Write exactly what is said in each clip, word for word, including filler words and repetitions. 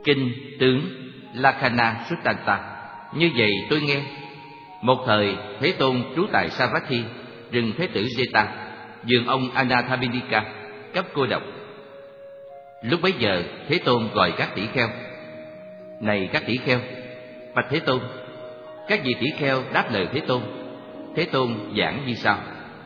Kinh tướng Lakkhana Suttanta. Như vậy tôi nghe, một thời Thế Tôn trú tại Savatthi, rừng Thế tử Jeta, vườn ông Anathapindika, cấp cô độc. Lúc bấy giờ Thế Tôn gọi các tỷ kheo: Này các tỷ kheo, bạch Thế Tôn. Các vị tỷ kheo đáp lời Thế Tôn. Thế Tôn giảng như sau: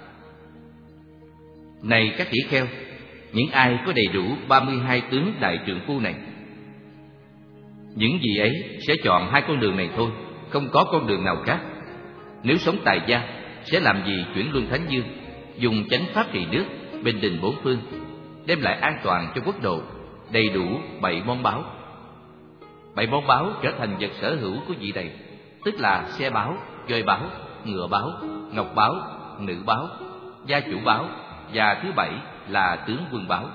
Này các tỷ kheo, những ai có đầy đủ ba mươi hai tướng đại trượng phu này, những vị ấy sẽ chọn hai con đường này thôi, không có con đường nào khác. Nếu sống tài gia, sẽ làm gì chuyển luân thánh dương, dùng chánh pháp trị nước, bình định bốn phương, đem lại an toàn cho quốc độ, đầy đủ bảy món báu. Bảy món báu trở thành vật sở hữu của vị này, tức là xe báu, voi báu, ngựa báu, ngọc báu, nữ báu, gia chủ báu, và thứ bảy là tướng quân báu.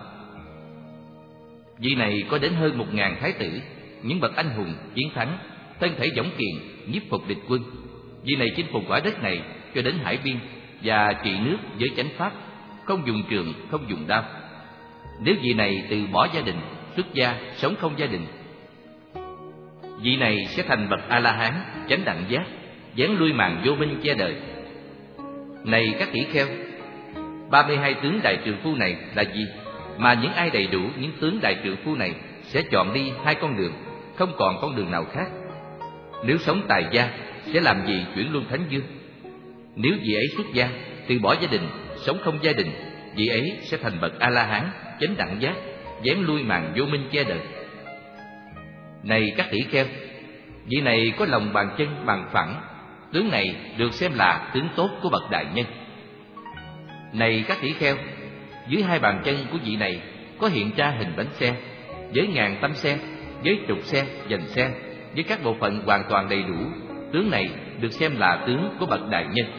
Vị này có đến hơn một ngàn thái tử, những bậc anh hùng chiến thắng, thân thể dõng kiền, nhiếp phục địch quân. Vị này chinh phục quả đất này cho đến hải biên, và trị nước với chánh pháp, không dùng trường, không dùng đao. Nếu vị này từ bỏ gia đình, xuất gia, sống không gia đình, vị này sẽ thành bậc A La Hán, chánh đẳng giác, giáng lui màn vô minh che đời. Này các tỷ kheo, ba mươi hai tướng đại trượng phu này là gì? Mà những ai đầy đủ những tướng đại trượng phu này sẽ chọn đi hai con đường, không còn con đường nào khác. Nếu sống tài gia, sẽ làm gì chuyển luân thánh dương? Nếu vị ấy xuất gia, từ bỏ gia đình, sống không gia đình, vị ấy sẽ thành bậc A La Hán, chánh đẳng giác, giáng lui màn vô minh che đời. Này các tỷ kheo, vị này có lòng bàn chân bằng phẳng, tướng này được xem là tướng tốt của bậc đại nhân. Này các tỷ kheo, dưới hai bàn chân của vị này có hiện ra hình bánh xe, với ngàn tấm xe, với trục xe, dành xe, với các bộ phận hoàn toàn đầy đủ. Tướng này được xem là tướng của bậc đại nhân.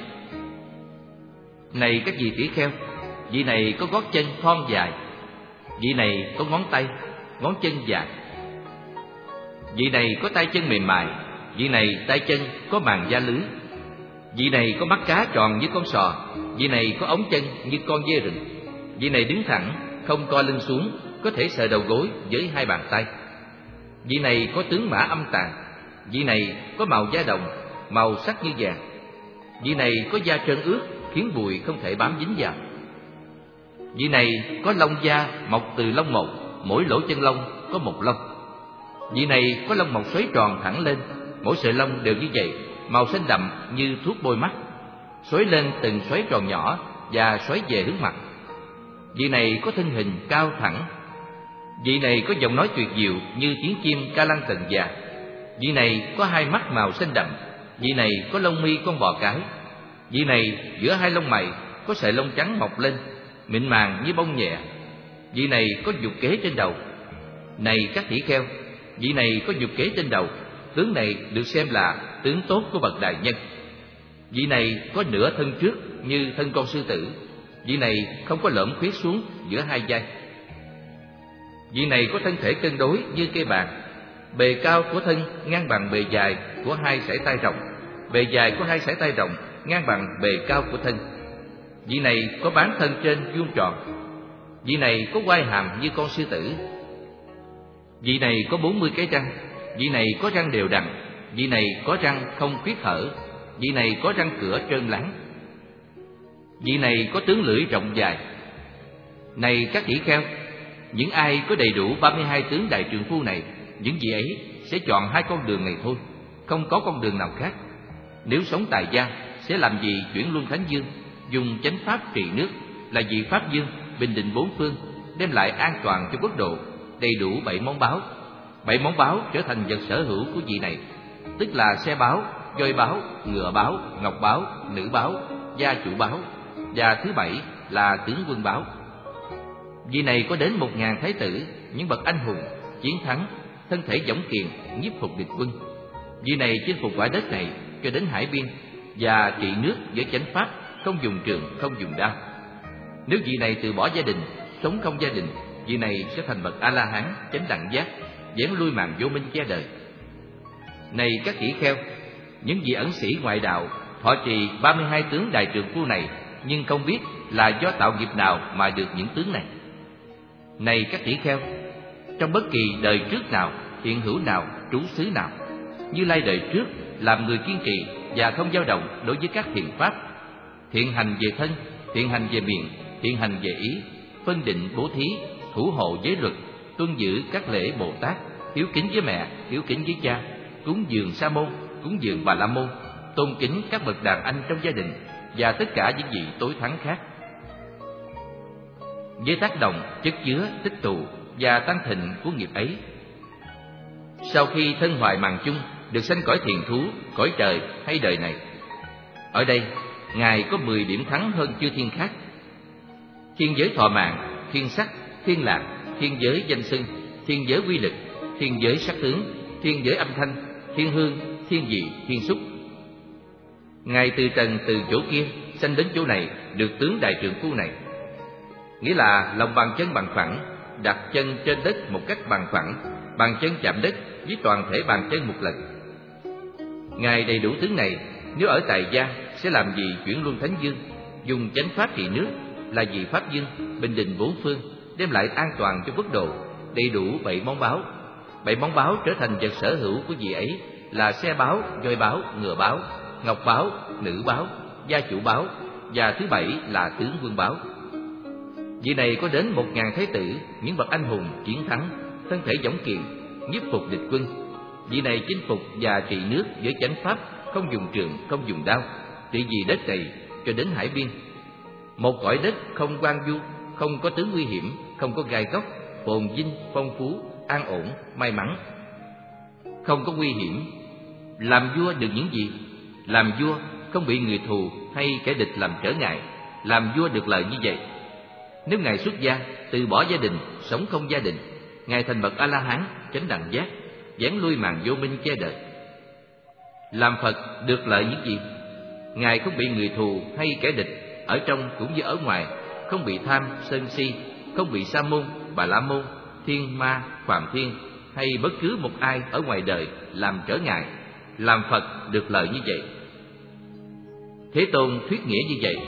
Này các vị tỷ kheo, vị này có gót chân thon dài, vị này có ngón tay, ngón chân dài. Vị này có tay chân mềm mại, vị này tay chân có màng da lưới. Vị này có mắt cá tròn như con sò, vị này có ống chân như con dê rừng. Vị này đứng thẳng, không co lưng xuống, có thể sờ đầu gối với hai bàn tay. Vị này có tướng mã âm tàn, vị này có màu da đồng, màu sắc như vàng. Vị này có da trơn ướt, khiến bụi không thể bám dính vào. Vị này có lông da mọc từ lông một, mỗi lỗ chân lông có một lông. Vị này có lông mọc xoáy tròn thẳng lên, mỗi sợi lông đều như vậy, màu xanh đậm như thuốc bôi mắt, xoáy lên từng xoáy tròn nhỏ và xoáy về hướng mặt. Vị này có thân hình cao thẳng. Vị này có giọng nói tuyệt diệu như tiếng chim ca lăng tần già. Vị này có hai mắt màu xanh đậm. Vị này có lông mi con bò cái. Vị này giữa hai lông mày có sợi lông trắng mọc lên, mịn màng như bông nhẹ. Vị này có dục kế trên đầu. Này các tỷ kheo, vị này có dục kế trên đầu, tướng này được xem là tướng tốt của bậc đại nhân. Vị này có nửa thân trước như thân con sư tử. Vị này không có lõm khuyết xuống giữa hai vai. Vị này có thân thể cân đối như cây bạc. Bề cao của thân ngang bằng bề dài của hai sải tay rộng. Bề dài của hai sải tay rộng ngang bằng bề cao của thân. Vị này có bán thân trên vuông tròn. Vị này có quai hàm như con sư tử. Vị này có bốn mươi cái răng. Vị này có răng đều đặn. Vị này có răng không khuyết hở. Vị này có răng cửa trơn láng. Vị này có tướng lưỡi rộng dài. Này các tỷ kheo, những ai có đầy đủ ba mươi hai tướng đại trượng phu này, những vị ấy sẽ chọn hai con đường này thôi, không có con đường nào khác. Nếu sống tài gia, sẽ làm gì chuyển luân thánh dương, dùng chánh pháp trị nước, là vị pháp dương, bình định bốn phương, đem lại an toàn cho quốc độ, đầy đủ bảy món báu. Bảy món báu trở thành vật sở hữu của vị này, tức là xe báu, voi báu, ngựa báu, ngọc báu, nữ báu, gia chủ báu, và thứ bảy là tướng quân báu. Vị này có đến một ngàn thái tử, những bậc anh hùng chiến thắng, thân thể dõng kiền, nhiếp phục địch quân. Vị này chinh phục quả đất này cho đến hải biên, và trị nước với chánh pháp, không dùng trường, không dùng đao. Nếu vị này từ bỏ gia đình, sống không gia đình, vị này sẽ thành bậc A La Hán, chánh đẳng giác, giáng lui màn vô minh che đời. Này các tỷ kheo, những vị ẩn sĩ ngoại đạo thọ trì ba mươi hai tướng đại trượng phu này, nhưng không biết là do tạo nghiệp nào mà được những tướng này. Này các tỷ kheo, trong bất kỳ đời trước nào, hiện hữu nào, trú xứ nào. Như Lai đời trước làm người kiên trì và không dao động đối với các thiện pháp, thiện hành về thân, thiện hành về miệng, thiện hành về ý, phân định bố thí, thủ hộ giới luật, tuân giữ các lễ Bồ Tát, hiếu kính với mẹ, hiếu kính với cha, cúng dường Sa môn, cúng dường Bà La môn, tôn kính các bậc đàn anh trong gia đình và tất cả những vị tối thắng khác. Với tác động chất chứa, tích tụ và tăng thịnh của nghiệp ấy, sau khi thân hoại màng chung được sanh cõi thiền thú, cõi trời hay đời này. Ở đây Ngài có mười điểm thắng hơn chư thiên khác: thiên giới thọ mạng, thiên sắc, thiên lạc, thiên giới danh xưng, thiên giới quy lực, thiên giới sắc tướng, thiên giới âm thanh, thiên hương, thiên vị, thiên xúc. Ngài từ trần từ chỗ kia sanh đến chỗ này, được tướng đại trượng phu này, nghĩa là lòng bàn chân bằng phẳng, đặt chân trên đất một cách bằng phẳng, bàn chân chạm đất với toàn thể bàn chân một lần. Ngài đầy đủ tướng này, nếu ở tại gia sẽ làm gì chuyển luân thánh dương, dùng chánh pháp trị nước, là vị pháp dương, bình định bốn phương, đem lại an toàn cho quốc độ, đầy đủ bảy món báo. Bảy món báo trở thành vật sở hữu của vị ấy là xe báo, voi báo, ngựa báo, ngọc báo, nữ báo, gia chủ báo, và thứ bảy là tướng vương báo. Vị này có đến một ngàn thái tử, những bậc anh hùng chiến thắng, thân thể dũng kiện, nhiếp phục địch quân. Vị này chinh phục và trị nước với chánh pháp, không dùng trường, không dùng đao, trị vì đất này cho đến hải biên. Một cõi đất không quan du, không có tướng nguy hiểm, không có gai góc, phồn vinh, phong phú, an ổn, may mắn, không có nguy hiểm. Làm vua được những gì? Làm vua không bị người thù hay kẻ địch làm trở ngại. Làm vua được lợi như vậy. Nếu Ngài xuất gia, từ bỏ gia đình, sống không gia đình, Ngài thành bậc A-la-hán, chánh đẳng giác, giáng lui màn vô minh che đời. Làm Phật được lợi những gì? Ngài không bị người thù hay kẻ địch, ở trong cũng như ở ngoài, không bị tham, sân si, không bị Sa môn, Bà La môn, thiên ma, phạm thiên hay bất cứ một ai ở ngoài đời làm trở ngại. Làm Phật được lợi như vậy. Thế Tôn thuyết nghĩa như vậy.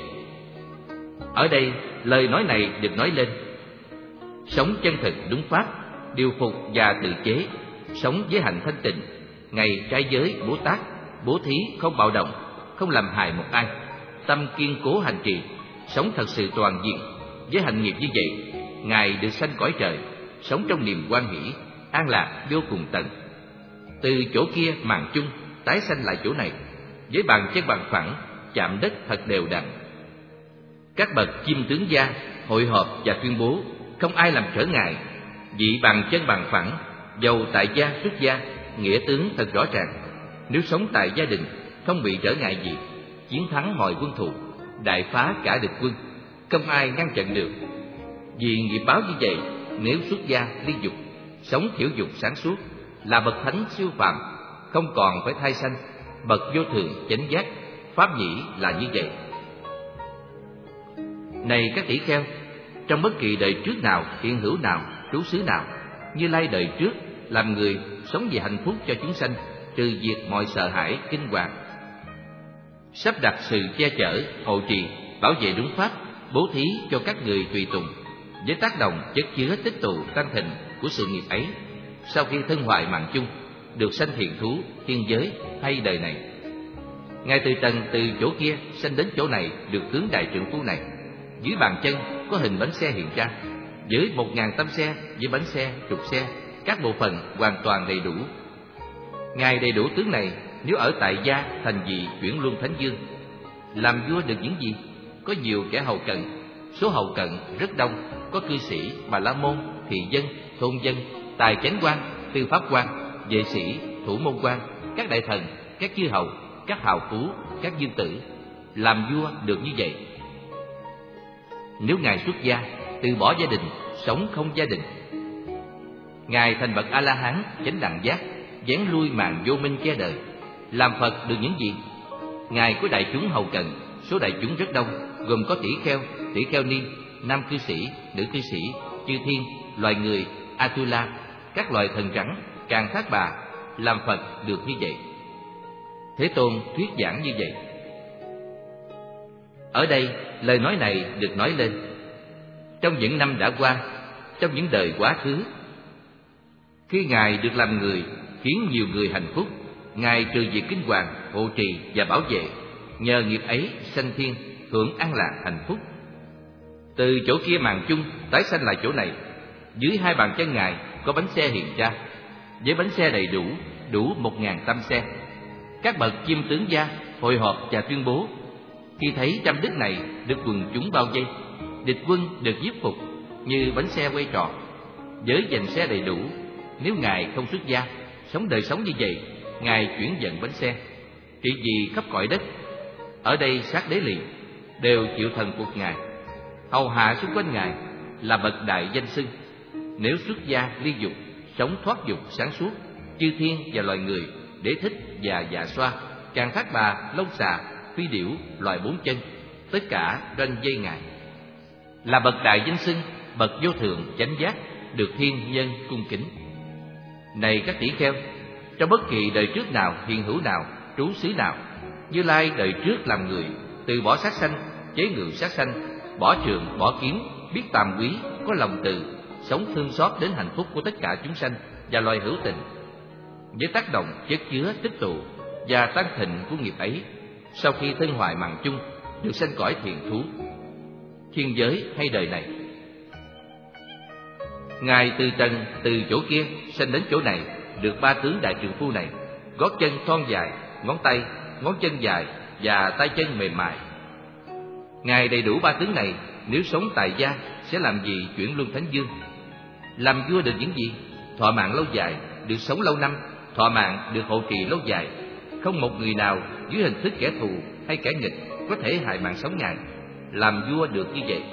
Ở đây lời nói này được nói lên: sống chân thực đúng pháp, điều phục và tự chế, sống với hạnh thanh tịnh, ngày trai giới bố tát, bố thí không bạo động, không làm hại một ai, tâm kiên cố hành trì, sống thật sự toàn diện. Với hạnh nghiệp như vậy, Ngài được sanh cõi trời, sống trong niềm hoan hỷ, an lạc vô cùng tận. Từ chỗ kia màng chung, tái sanh lại chỗ này, với bàn chân bằng phẳng, chạm đất thật đều đặn. Các bậc chim tướng gia hội họp và tuyên bố, không ai làm trở ngại. Vị bàn chân bằng phẳng, dầu tại gia xuất gia, nghĩa tướng thật rõ ràng. Nếu sống tại gia đình, không bị trở ngại gì, chiến thắng mọi quân thù, đại phá cả địch quân, không ai ngăn chặn được. Vì nghiệp báo như vậy, nếu xuất gia ly dục, sống thiểu dục sáng suốt, là bậc thánh siêu phàm, không còn phải thai sanh, bậc vô thượng chánh giác, pháp nhĩ là như vậy. Này các tỷ kheo, trong bất kỳ đời trước nào, hiện hữu nào, trú xứ nào, Như Lai đời trước làm người sống vì hạnh phúc cho chúng sanh, trừ diệt mọi sợ hãi kinh hoàng, sắp đặt sự che chở, hộ trì, bảo vệ đúng pháp, bố thí cho các người tùy tùng. Với tác động chất chứa tích tụ tăng thịnh của sự nghiệp ấy, sau khi thân hoại mạng chung, được sanh thiền thú, thiên giới hay đời này. Ngài từ trần từ chỗ kia sanh đến chỗ này, được tướng đại trượng phu này. Dưới bàn chân có hình bánh xe hiện ra, với một ngàn tâm xe, với bánh xe, trục xe, các bộ phận hoàn toàn đầy đủ. Ngài đầy đủ tướng này, nếu ở tại gia thành vị chuyển luân thánh dương. Làm vua được những gì? Có nhiều kẻ hầu cận, số hầu cận rất đông, có cư sĩ, Bà La môn, thị dân, thôn dân, tài chánh quan, tư pháp quan, vệ sĩ, thủ môn quan, các đại thần, các chư hầu, các hào phú, các dương tử. Làm vua được như vậy. Nếu Ngài xuất gia, từ bỏ gia đình, sống không gia đình, Ngài thành bậc A-la-hán, chánh đẳng giác, giáng lui màn vô minh che đời. Làm Phật được những gì? Ngài có đại chúng hầu cận, số đại chúng rất đông, gồm có tỷ kheo, tỷ kheo ni, nam cư sĩ, nữ cư sĩ, chư thiên, loài người, Atula, các loài thần rắn, càng thác bà. Làm Phật được như vậy. Thế Tôn thuyết giảng như vậy. Ở đây lời nói này được nói lên trong những năm đã qua, trong những đời quá khứ. Khi Ngài được làm người, khiến nhiều người hạnh phúc, Ngài trừ diệt kinh hoàng, hộ trì và bảo vệ, nhờ nghiệp ấy sanh thiên, hưởng an lạc hạnh phúc. Từ chỗ kia màn chung tái sanh lại chỗ này. Dưới hai bàn chân Ngài có bánh xe hiện ra, với bánh xe đầy đủ, đủ một ngàn tâm xe. Các bậc chiêm tướng gia hội họp và tuyên bố: khi thấy trăm đức này được quần chúng bao vây, địch quân được giết phục như bánh xe quay tròn, với dành xe đầy đủ. Nếu Ngài không xuất gia, sống đời sống như vậy, Ngài chuyển vận bánh xe, trị vì khắp cõi đất. Ở đây sát đế lì đều chịu thần phục Ngài, hầu hạ xung quanh Ngài, là bậc đại danh xưng. Nếu xuất gia ly dục, sống thoát dục sáng suốt, chư thiên và loài người, đế thích và dạ xoa, càng thác bà, lông xà, phi điểu, loài bốn chân, tất cả ranh dây Ngài. Là bậc đại danh xưng, bậc vô thượng chánh giác, được thiên nhân cung kính. Này các tỷ kheo, trong bất kỳ đời trước nào, hiện hữu nào, trú xứ nào, Như Lai đời trước làm người, từ bỏ sát sanh, chế ngự sát sanh, bỏ trường, bỏ kiếm, biết tàm quý, có lòng từ, sống thương xót đến hạnh phúc của tất cả chúng sanh và loài hữu tình. Với tác động chất chứa tích tụ và tăng thịnh của nghiệp ấy, sau khi thân hoại mạng chung, được sanh cõi thiền thú, thiên giới hay đời này. Ngài từ trần, từ chỗ kia sanh đến chỗ này, được ba tướng đại trượng phu này: gót chân thon dài, ngón tay, ngón chân dài và tay chân mềm mại. Ngài đầy đủ ba tướng này, nếu sống tại gia sẽ làm gì chuyển luân thánh dương? Làm vua được những gì? Thọ mạng lâu dài, được sống lâu năm, thọ mạng được hộ trì lâu dài. Không một người nào dưới hình thức kẻ thù hay kẻ nghịch có thể hại mạng sống Ngài. Làm vua được như vậy.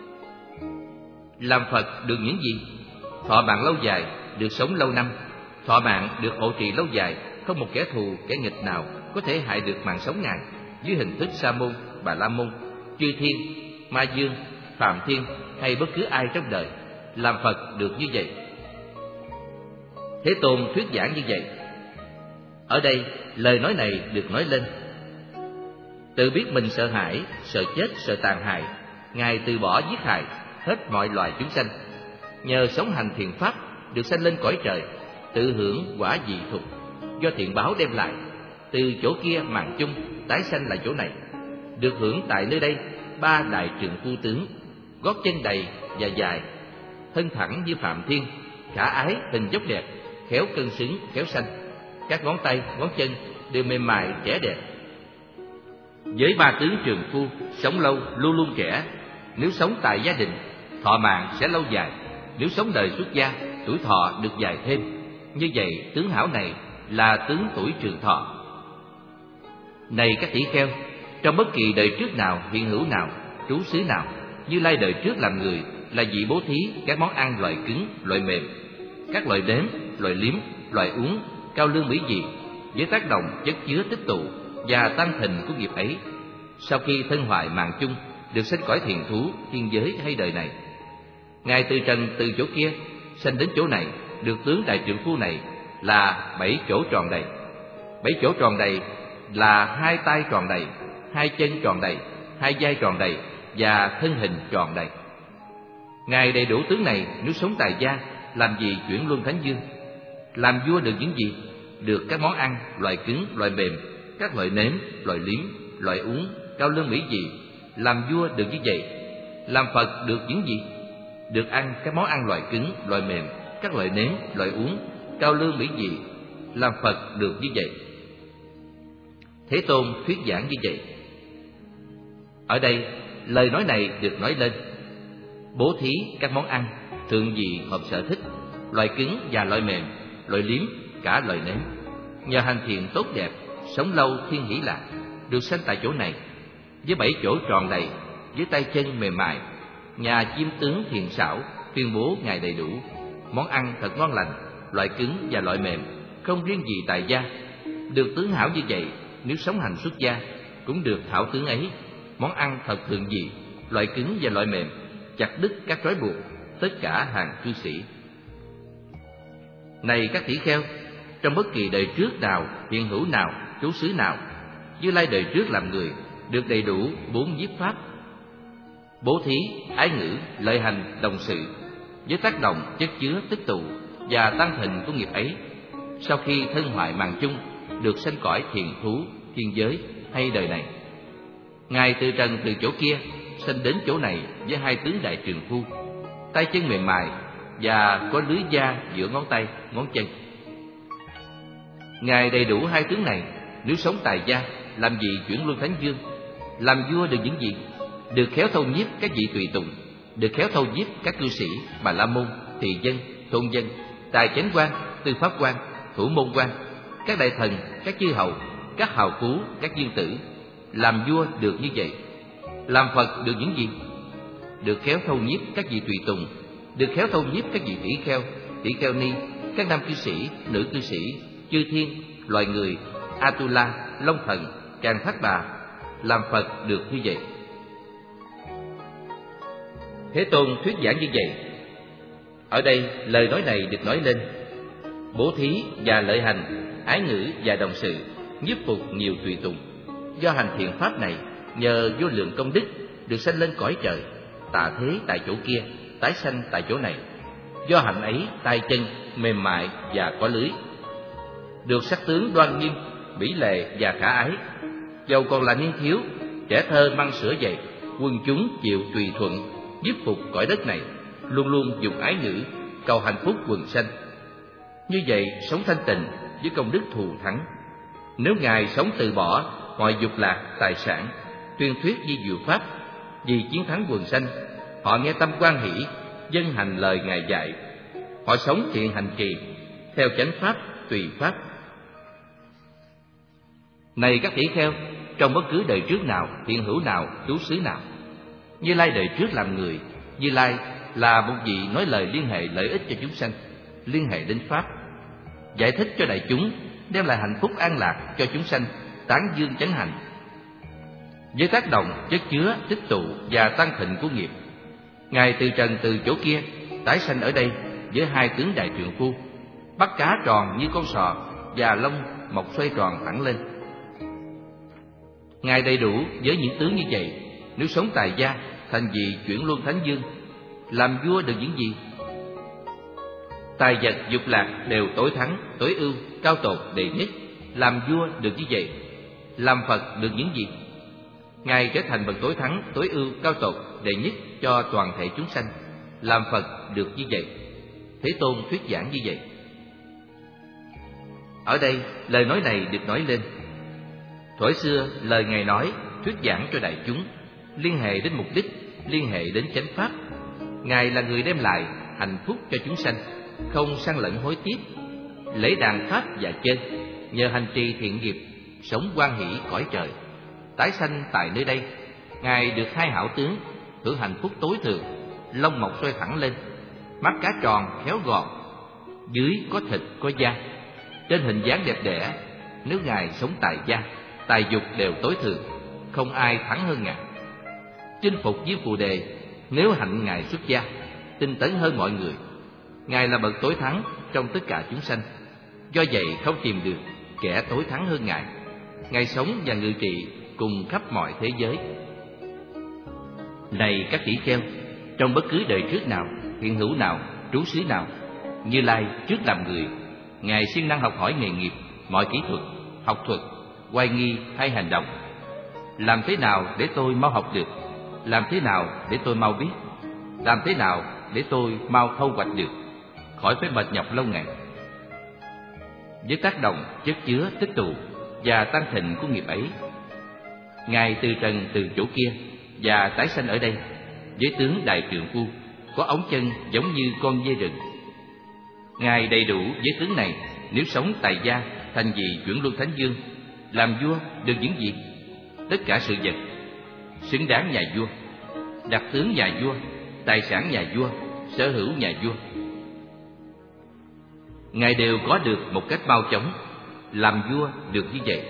Làm Phật được những gì? Thọ mạng lâu dài, được sống lâu năm, thọ mạng được hộ trì lâu dài. Không một kẻ thù, kẻ nghịch nào có thể hại được mạng sống Ngài dưới hình thức Sa môn, Bà La môn, chư thiên, ma dương, phạm thiên hay bất cứ ai trong đời. Làm Phật được như vậy. Thế Tôn thuyết giảng như vậy. Ở đây lời nói này được nói lên. Tự biết mình sợ hãi, sợ chết, sợ tàn hại, Ngài từ bỏ giết hại hết mọi loài chúng sanh. Nhờ sống hành thiện pháp, được sanh lên cõi trời, tự hưởng quả dị thục do thiện báo đem lại. Từ chỗ kia màn chung tái sanh lại chỗ này, được hưởng tại nơi đây ba đại trượng phu tướng: gót chân đầy và dài, thân thẳng như Phạm Thiên, khả ái hình dốc đẹp, khéo cân xứng, khéo sanh. Các ngón tay, ngón chân đều mềm mại trẻ đẹp. Với ba tướng trường phu, sống lâu luôn luôn trẻ. Nếu sống tại gia đình, thọ mạng sẽ lâu dài. Nếu sống đời xuất gia, tuổi thọ được dài thêm. Như vậy tướng hảo này là tướng tuổi trường thọ. Này các tỷ kheo, trong bất kỳ đời trước nào, hiện hữu nào, trú xứ nào, Như Lai đời trước làm người là vị bố thí các món ăn loại cứng, loại mềm, các loại nếm, loại liếm, loại uống, cao lương mỹ vị, với tác động chất chứa tích tụ và tăng thịnh của nghiệp ấy. Sau khi thân hoại mạng chung, được sanh cõi thiền thú, thiên giới hay đời này. Ngài từ trần, từ chỗ kia sanh đến chỗ này, được tướng đại trượng phu này là bảy chỗ tròn đầy. Bảy chỗ tròn đầy là hai tay tròn đầy, hai chân tròn đầy, hai vai tròn đầy và thân hình tròn đầy. Ngài đầy đủ tướng này, nếu sống tại gia, làm gì chuyển luân thánh dương? Làm vua được những gì? Được các món ăn loại cứng, loại mềm, các loại nếm, loại liếm, loại uống, cao lương mỹ vị. Làm vua được như vậy. Làm Phật được những gì? Được ăn các món ăn loại cứng, loại mềm, các loại nếm, loại uống, cao lương mỹ vị. Làm Phật được như vậy. Thế Tôn thuyết giảng như vậy. Ở đây lời nói này được nói lên. Bố thí các món ăn thượng vị hợp sở thích, loại cứng và loại mềm, loại liếm, cả loại nếm. Nhờ hành thiện tốt đẹp, sống lâu thiên hỷ lạc, được sanh tại chỗ này, với bảy chỗ tròn đầy, với tay chân mềm mại. Nhà chiêm tướng thiền xảo tuyên bố Ngài đầy đủ món ăn thật ngon lành, loại cứng và loại mềm, không riêng gì tại gia. Được tướng hảo như vậy, nếu sống hành xuất gia cũng được hảo tướng ấy. Món ăn thật thượng vị, loại cứng và loại mềm, chặt đứt các trói buộc tất cả hàng cư sĩ. Này các tỷ kheo, trong bất kỳ đời trước nào, hiện hữu nào, trú xứ nào, Như Lai đời trước làm người, được đầy đủ bốn nhiếp pháp: bố thí, ái ngữ, lợi hành, đồng sự, với tác động chất chứa tích tụ và tăng thịnh của nghiệp ấy, sau khi thân hoại mạng chung, được sanh cõi thiền thú, thiên giới hay đời này. Ngài từ trần từ chỗ kia sanh đến chỗ này với hai tướng đại trượng phu, tay chân mềm mại và có lưới da giữa ngón tay, ngón chân. Ngài đầy đủ hai tướng này, nếu sống tại gia, làm gì chuyển luân thánh dương, làm vua được những gì? Được khéo thâu nhiếp các vị tùy tùng, được khéo thâu nhiếp các cư sĩ, bà la môn, thị dân, thôn dân, tài chánh quan, tư pháp quan, thủ môn quan, các đại thần, các chư hầu, các hào phú, các dương tử. Làm vua được như vậy. Làm Phật được những gì? Được khéo thâu nhiếp các vị tùy tùng, được khéo thâu nhiếp các vị tỷ kheo, tỷ kheo ni, các nam cư sĩ, nữ cư sĩ, chư thiên, loài người, Atula, Long thần, Càn Thác Bà. Làm Phật được như vậy. Thế Tôn thuyết giảng như vậy. Ở đây lời nói này được nói lên: bố thí và lợi hành, ái ngữ và đồng sự, nhiếp phục nhiều tùy tùng. Do hành thiện pháp này, nhờ vô lượng công đức, được sanh lên cõi trời, tạ thế tại chỗ kia, tái sanh tại chỗ này. Do hạnh ấy, tay chân mềm mại và có lưới, được sắc tướng đoan nghiêm, mỹ lệ và khả ái. Dầu còn là niên thiếu, trẻ thơ mang sữa dậy, quân chúng chịu tùy thuận, nhiếp phục cõi đất này, luôn luôn dùng ái ngữ cầu hạnh phúc quần sanh. Như vậy sống thanh tịnh với công đức thù thắng. Nếu Ngài sống từ bỏ mọi dục lạc tài sản, tuyên thuyết di diệu pháp, vì chiến thắng quần sanh, họ nghe tâm quan hỷ, dân hành lời Ngài dạy. Họ sống thiện hành trì, theo chánh pháp, tùy pháp. Này các tỷ kheo, trong bất cứ đời trước nào, hiện hữu nào, trú xứ nào, Như Lai đời trước làm người, Như Lai là một vị nói lời liên hệ lợi ích cho chúng sanh, liên hệ đến pháp, giải thích cho đại chúng, đem lại hạnh phúc an lạc cho chúng sanh, tán dương chánh hạnh. Với tác động chất chứa, tích tụ và tăng thịnh của nghiệp, Ngài từ trần từ chỗ kia tái sanh ở đây với hai tướng đại trượng phu, bắt cá tròn như con sò và lông mọc xoay tròn thẳng lên. Ngài đầy đủ với những tướng như vậy, nếu sống tại gia, thành vị chuyển luân thánh dương. Làm vua được những gì? Tài vật dục lạc đều tối thắng, tối ưu, cao tột, đệ nhất. Làm vua được như vậy. Làm Phật được những gì? Ngài trở thành bậc tối thắng, tối ưu, cao tột, đệ nhất cho toàn thể chúng sanh. Làm Phật được như vậy. Thế Tôn thuyết giảng như vậy. Ở đây lời nói này được nói lên. Thuở xưa lời Ngài nói thuyết giảng cho đại chúng, liên hệ đến mục đích, liên hệ đến chánh pháp. Ngài là người đem lại hạnh phúc cho chúng sanh, không săn lẫn hối tiếc. Lễ đàn pháp và chơi, nhờ hành trì thiện nghiệp, sống hoan hỷ cõi trời, tái sanh tại nơi đây. Ngài được hai hảo tướng, hưởng hạnh phúc tối thượng, lông mọc xoay thẳng lên, mắt cá tròn khéo gọn, dưới có thịt có da, trên hình dáng đẹp đẽ. Nếu Ngài sống tại gia, tài dục đều tối thượng, không ai thắng hơn Ngài. Chinh phục với phù đề, nếu hạnh Ngài xuất gia, tinh tấn hơn mọi người. Ngài là bậc tối thắng trong tất cả chúng sanh, do vậy không tìm được kẻ tối thắng hơn Ngài. Ngài sống và ngự trị cùng khắp mọi thế giới. Này các tỷ kheo, trong bất cứ đời trước nào, hiện hữu nào, trú xứ nào, Như Lai trước làm người, Ngài siêng năng học hỏi nghề nghiệp, mọi kỹ thuật, học thuật, oai nghi hay hành động. Làm thế nào để tôi mau học được? Làm thế nào để tôi mau biết? Làm thế nào để tôi mau thâu hoạch được, khỏi phải mệt nhọc lâu ngày? Với tác động chất chứa, tích tụ và tăng thịnh của nghiệp ấy, Ngài từ trần từ chỗ kia và tái sanh ở đây với tướng đại trượng phu, có ống chân giống như con dê rừng. Ngài đầy đủ với tướng này, nếu sống tại gia, thành vị chuyển luân thánh dương. Làm vua được những gì? Tất cả sự vật xứng đáng nhà vua, đặc tướng nhà vua, tài sản nhà vua, sở hữu nhà vua. Ngài đều có được một cách mau chóng. Làm vua được như vậy.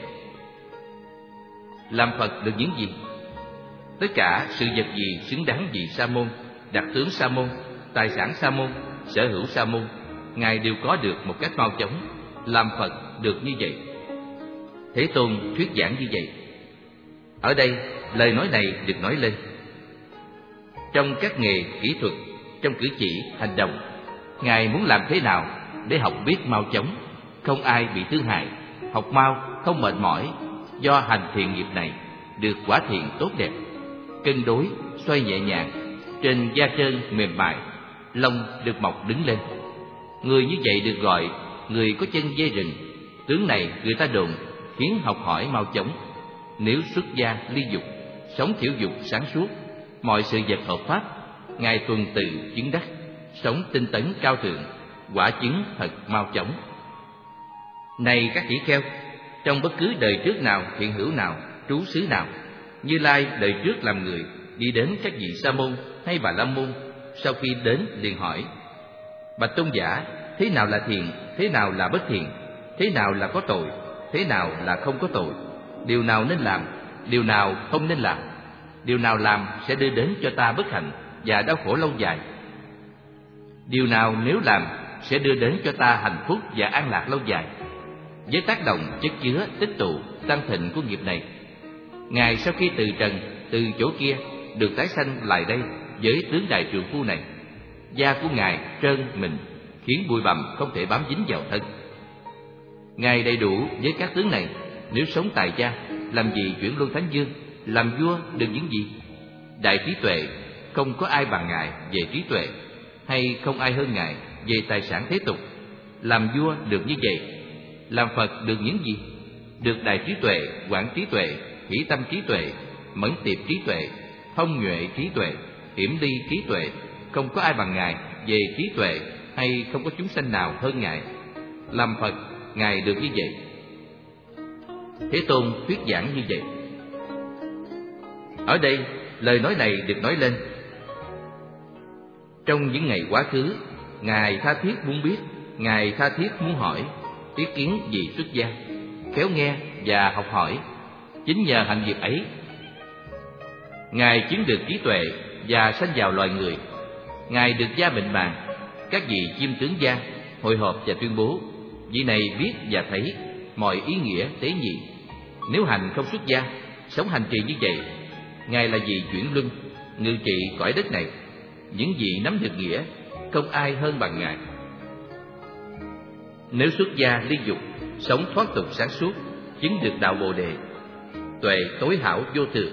Làm Phật được những gì? Tất cả sự vật gì xứng đáng vị sa môn, đặc tướng sa môn, tài sản sa môn, sở hữu sa môn, Ngài đều có được một cách mau chóng. Làm Phật được như vậy. Thế Tôn thuyết giảng như vậy. Ở đây lời nói này được nói lên. Trong các nghề kỹ thuật, trong cử chỉ hành động, Ngài muốn làm thế nào để học biết mau chóng, không ai bị thương hại, học mau, không mệt mỏi, do hành thiện nghiệp này được quả thiện tốt đẹp, cân đối, xoay nhẹ nhàng, trên da trơn mềm mại, lông được mọc đứng lên. Người như vậy được gọi người có chân dê rừng. Tướng này người ta đồn khiến học hỏi mau chóng. Nếu xuất gia ly dục, sống thiểu dục sáng suốt, mọi sự vật hợp pháp, ngài tuần tự chứng đắc, sống tinh tấn cao thượng, quả chứng thật mau chóng. Này các tỷ kheo, trong bất cứ đời trước nào, hiện hữu nào, trú xứ nào, Như Lai đời trước làm người, đi đến các vị Sa môn hay Bà La môn, sau khi đến liền hỏi: Bạch tôn giả, thế nào là thiện, thế nào là bất thiện, thế nào là có tội, thế nào là không có tội, điều nào nên làm, điều nào không nên làm, điều nào làm sẽ đưa đến cho ta bất hạnh và đau khổ lâu dài, điều nào nếu làm sẽ đưa đến cho ta hạnh phúc và an lạc lâu dài. Với tác động chất chứa tích tụ tăng thịnh của nghiệp này, ngài sau khi từ trần, từ chỗ kia được tái sanh lại đây với tướng đại trượng phu này. Da của ngài trơn mịn, khiến bụi bặm không thể bám dính vào thân. Ngài đầy đủ với các tướng này, nếu sống tại gia, làm gì chuyển luân thánh dương, làm vua được những gì? Đại trí tuệ, không có ai bằng ngài về trí tuệ, hay không ai hơn ngài về tài sản thế tục. Làm vua được như vậy, làm Phật được những gì? Được đại trí tuệ, quảng trí tuệ, hỷ tâm trí tuệ, mẫn tiệp trí tuệ, thông nhuệ trí tuệ, hiểm ly trí tuệ. Không có ai bằng ngài về trí tuệ, hay không có chúng sanh nào hơn ngài. Làm Phật, ngài được như vậy. Thế Tôn thuyết giảng như vậy. Ở đây, lời nói này được nói lên trong những ngày quá khứ. Ngài tha thiết muốn biết, ngài tha thiết muốn hỏi ý kiến vị xuất gia, khéo nghe và học hỏi. Chính nhờ hạnh nghiệp ấy, ngài chứng được trí tuệ và sanh vào loài người. Ngài được gia mịn màng, các vị chiêm tướng gia hội họp và tuyên bố: vị này biết và thấy mọi ý nghĩa tế nhị. Nếu hành không xuất gia, sống hành trì như vậy, ngài là vị chuyển luân, ngự trị cõi đất này. Những vị nắm được nghĩa, không ai hơn bằng ngài. Nếu xuất gia ly dục, sống thoát tục sáng suốt, chứng được đạo Bồ đề, tuệ tối hảo vô thượng.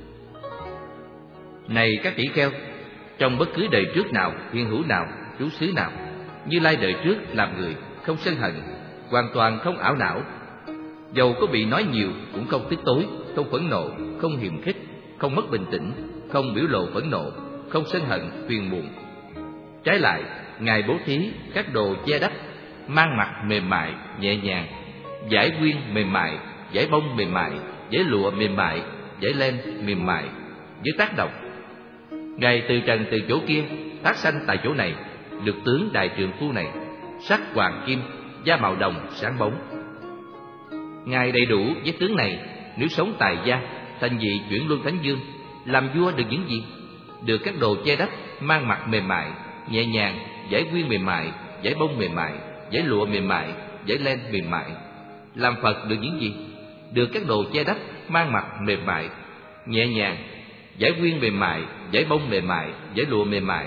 Này các tỷ kheo, trong bất cứ đời trước nào, hiện hữu nào, trú xứ nào, Như Lai đời trước làm người, không sân hận, hoàn toàn không ảo não. Dầu có bị nói nhiều cũng không tức tối, không phẫn nộ, không hiềm khích, không mất bình tĩnh, không biểu lộ phẫn nộ, không sân hận, phiền muộn. Trái lại, ngài bố thí các đồ che đắp, mang mặt mềm mại, nhẹ nhàng, giải quyên mềm mại, giải bông mềm mại, giải lụa mềm mại, giải len mềm mại. Với tác động, ngài từ trần từ chỗ kia tác sanh tại chỗ này, được tướng đại trượng phu này, sắc hoàng kim, da màu đồng sáng bóng. Ngài đầy đủ với tướng này, nếu sống tại gia, thành vị chuyển luân thánh dương, làm vua được những gì? Được các đồ che đắp, mang mặt mềm mại, nhẹ nhàng, giải quyên mềm mại, giải bông mềm mại, giải lụa mềm mại, giải len mềm mại. Làm Phật được những gì? Được các đồ che đắp, mang mặt mềm mại, nhẹ nhàng, giải quyên mềm mại, giải bông mềm mại, giải lụa mềm mại,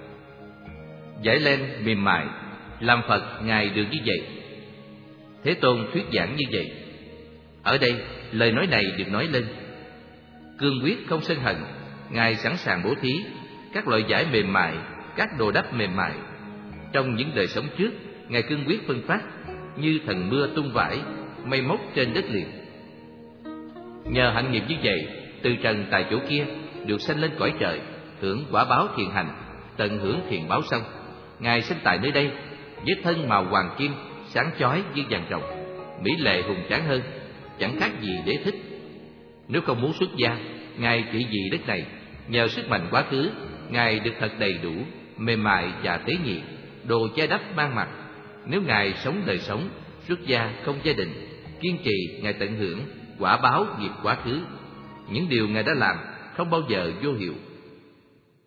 giải len mềm mại. Làm Phật, ngài được như vậy. Thế Tôn thuyết giảng như vậy. Ở đây, lời nói này được nói lên. Cương quyết không sân hận, ngài sẵn sàng bố thí các loại giải mềm mại, các đồ đắp mềm mại. Trong những đời sống trước, ngài cương quyết phân phát, như thần mưa tung vải, mây móc trên đất liền. Nhờ hạnh nghiệp như vậy, từ trần tại chỗ kia được sanh lên cõi trời, hưởng quả báo thiện hành, tận hưởng thiện báo xong. Ngài sinh tại nơi đây với thân màu hoàng kim, sáng chói như vàng ròng, mỹ lệ hùng tráng hơn, chẳng khác gì đế thích. Nếu không muốn xuất gia, ngài trị vì đất này, nhờ sức mạnh quá khứ, ngài được thật đầy đủ, mềm mại và tế nhị, đồ che đắp mang mặt. Nếu ngài sống đời sống, xuất gia không gia đình, kiên trì, ngài tận hưởng quả báo nghiệp quá khứ. Những điều ngài đã làm không bao giờ vô hiệu.